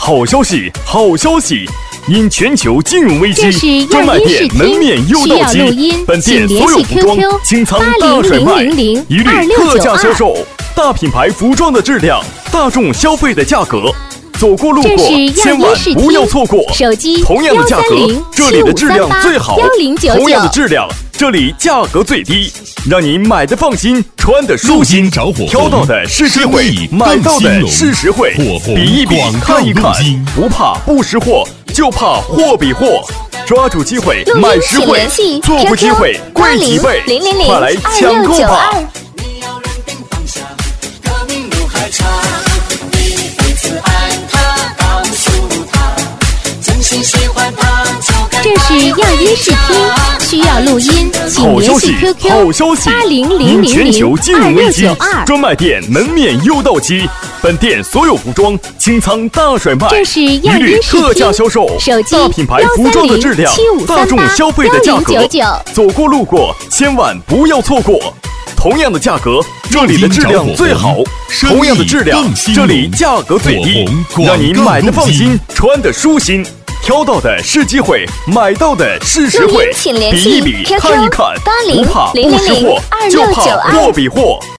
好消息，好消息！因全球金融危机，专卖店门面又到期，本店所有服装清仓大甩卖，一律特价销售。大品牌服装的质量，大众消费的价格。走过路过，千万不要错过。 手机同样的价格，这里的质量最好；同样的质量，这里价格最低，让您买的放心，穿的舒心。挑到的是机会，买到的是实惠。比一比，看一看，不怕不识货，就怕货比货。抓住机会，买实惠，错过机会，贵几倍。快来抢购吧！ 这是样音视听，需要录音，请联系 QQ 8000022692。 全球金融危机，专卖店门面又到期，本店所有服装清仓大甩卖， 这是样一律音视听， 特价销售。 手机大品牌服装的质量，大众消费的价格，走过路过，千万不要错过。同样的价格，这里的质量最好；同样的质量，这里价格最低，让您买的放心，穿的舒心。挑到的是机会，买到的是实惠。比一比，看一看，不怕不识货，就怕货比货。